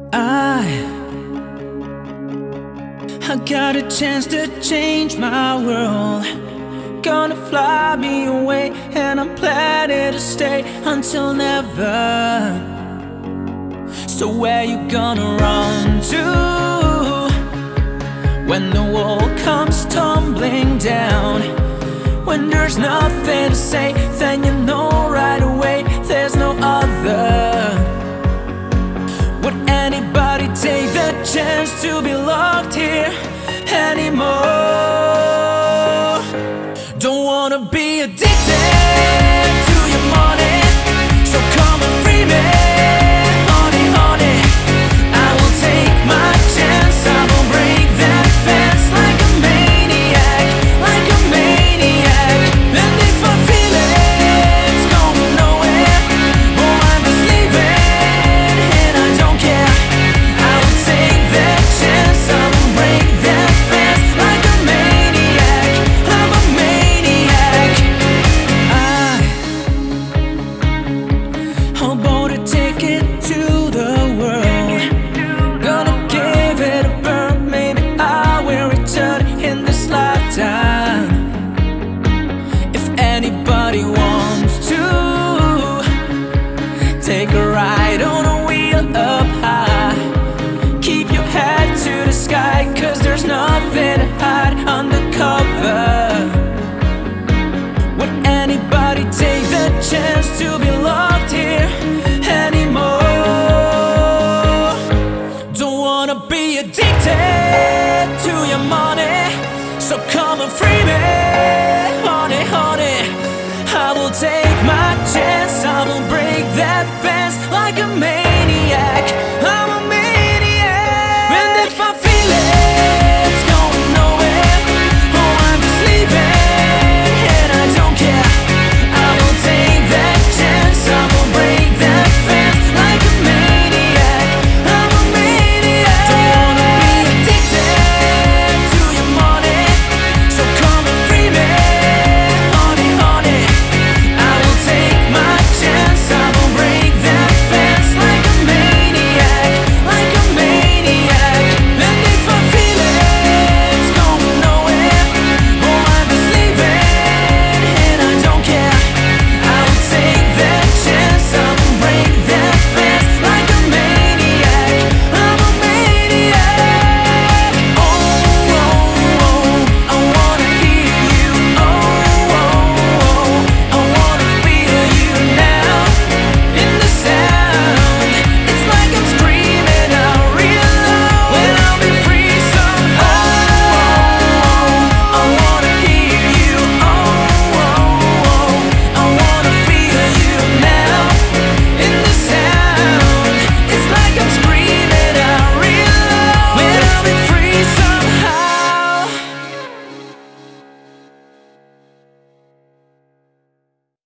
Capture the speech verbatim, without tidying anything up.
I I got a chance to change my world. Gonna fly me away, and I'm planning to stay until never. So where you gonna run to when the wall comes tumbling down? When there's nothing to say, then you know right away there's no other. Would anybody take the chance to be locked here anymore? Don't wanna be addicted to your money, so come and free me, honey, honey. I will take my chance, I will break that fence like a maniac, like a maniac. And if I feel it's going nowhere, oh, I'm just leaving, and I don't care. I will take that chance, I will break that fence like a maniac. I'm a maniac. I I'll bought a ticket to the world. Gonna give it a burn, maybe I will return in this lifetime. If anybody wants to take a ride on a wheel up high, keep your head to the sky, cause there's nothing to hide undercover. Would anybody take the chance to be locked here anymore? Don't wanna be addicted to your money, so come and free me, honey, honey. I will take my chance, I will break that fence like a man.